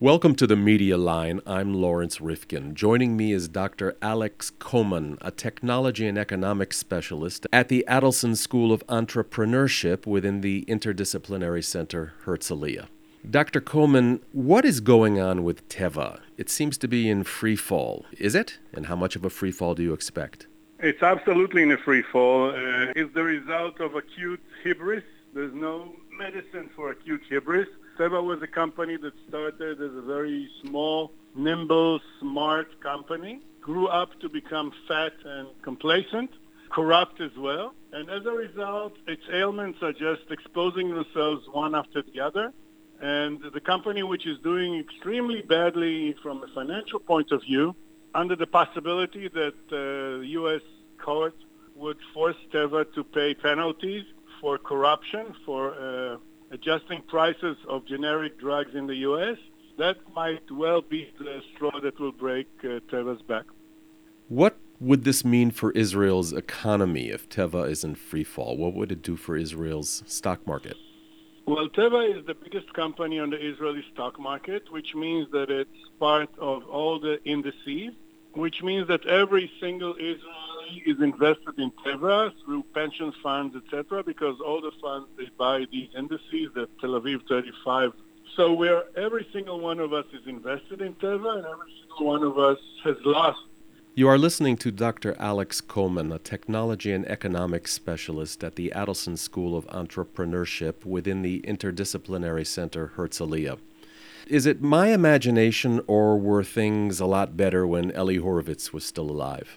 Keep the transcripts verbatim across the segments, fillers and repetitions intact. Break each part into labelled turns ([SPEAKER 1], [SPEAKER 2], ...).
[SPEAKER 1] Welcome to the Media Line. I'm Lawrence Rifkin. Joining me is Doctor Alex Coman, a technology and economics specialist at the Adelson School of Entrepreneurship within the Interdisciplinary Center Herzliya. Doctor Coman, what is going on with Teva? It seems to be in free fall. Is it? And how much of a free fall do you expect?
[SPEAKER 2] It's absolutely in a free fall. Uh, it's the result of acute hubris. There's no medicine for acute hubris. Teva was a company that started as a very small, nimble, smart company, grew up to become fat and complacent, corrupt as well. And as a result, its ailments are just exposing themselves one after the other. And the company, which is doing extremely badly from a financial point of view, under the possibility that uh, the U S court would force Teva to pay penalties for corruption, for uh, adjusting prices of generic drugs in the U S, that might well be the straw that will break uh, Teva's back.
[SPEAKER 1] What would this mean for Israel's economy if Teva is in free fall? What would it do for Israel's stock market?
[SPEAKER 2] Well, Teva is the biggest company on the Israeli stock market, which means that it's part of all the indices, which means that every single Israeli is invested in Teva through pension funds, et cetera, because all the funds, they buy these indices, the Tel Aviv thirty-five. So where every single one of us is invested in Teva, and every single one of us has lost.
[SPEAKER 1] You are listening to Doctor Alex Coman, a technology and economics specialist at the Adelson School of Entrepreneurship within the Interdisciplinary Center Herzliya. Is it my imagination, or were things a lot better when Eli Horowitz was still alive?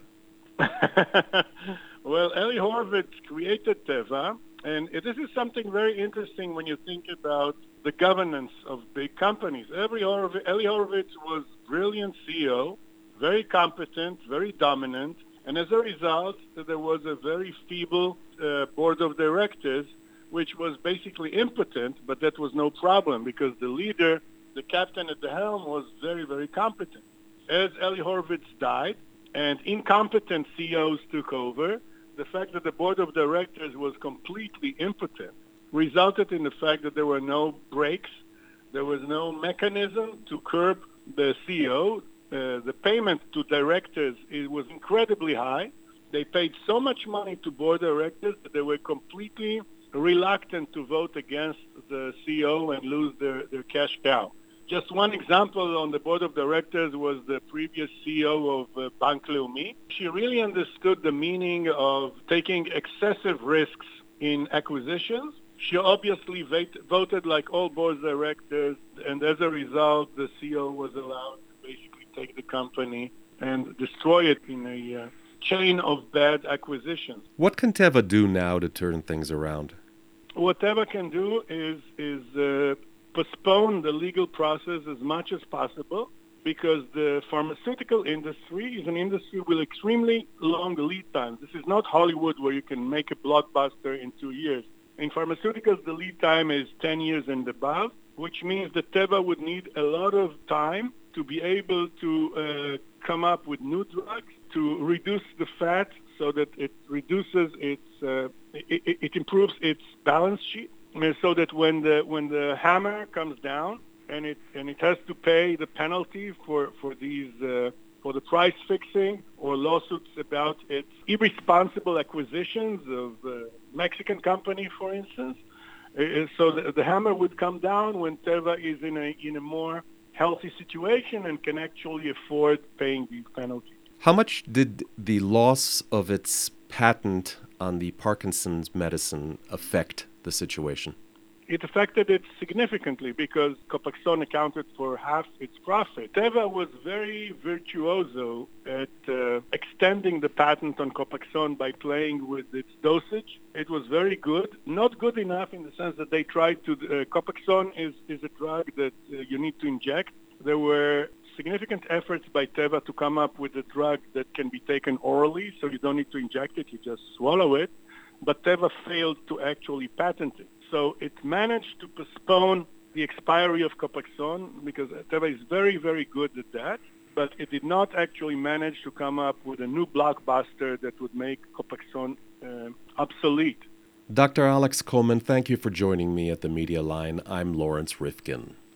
[SPEAKER 2] Well, Eli Horowitz created Teva, and this is something very interesting when you think about the governance of big companies. Every Horowitz, Eli Horowitz was a brilliant C E O, very competent, very dominant, and as a result, there was a very feeble uh, board of directors, which was basically impotent, but that was no problem because the leader, the captain at the helm, was very, very competent. As Eli Horowitz died and incompetent C E Os took over, the fact that the board of directors was completely impotent resulted in the fact that there were no brakes, there was no mechanism to curb the C E O. Uh, the payment to directors it was incredibly high. They paid so much money to board directors that they were completely reluctant to vote against the C E O and lose their, their cash cow. Just one example on the board of directors was the previous C E O of uh, Bank Leumi. She really understood the meaning of taking excessive risks in acquisitions. She obviously vate, voted like all board directors, and as a result, the C E O was allowed to basically take the company and destroy it in a uh, chain of bad acquisitions.
[SPEAKER 1] What can Teva do now to turn things around?
[SPEAKER 2] What Teva can do is is uh, postpone the legal process as much as possible, because the pharmaceutical industry is an industry with extremely long lead times. This is not Hollywood where you can make a blockbuster in two years. In pharmaceuticals, the lead time is ten years and above, which means that Teva would need a lot of time to be able to uh, come up with new drugs, to reduce the fat so that it reduces its, uh, it, it improves its balance sheet, so that when the when the hammer comes down and it and it has to pay the penalty for for these uh, for the price fixing or lawsuits about its irresponsible acquisitions of uh, Mexican company, for instance. Uh, so the, the hammer would come down when Teva is in a in a more healthy situation and can actually afford paying these penalties.
[SPEAKER 1] How much did the loss of its patent on the Parkinson's medicine affect the situation?
[SPEAKER 2] It affected it significantly because Copaxone accounted for half its profit. Teva was very virtuoso at uh, extending the patent on Copaxone by playing with its dosage. It was very good, not good enough in the sense that they tried to, uh, Copaxone is, is a drug that uh, you need to inject. There were significant efforts by Teva to come up with a drug that can be taken orally, so you don't need to inject it, you just swallow it. But Teva failed to actually patent it. So it managed to postpone the expiry of Copaxone because Teva is very, very good at that, but it did not actually manage to come up with a new blockbuster that would make Copaxone uh, obsolete.
[SPEAKER 1] Doctor Alex Coman, thank you for joining me at the Media Line. I'm Lawrence Rifkin.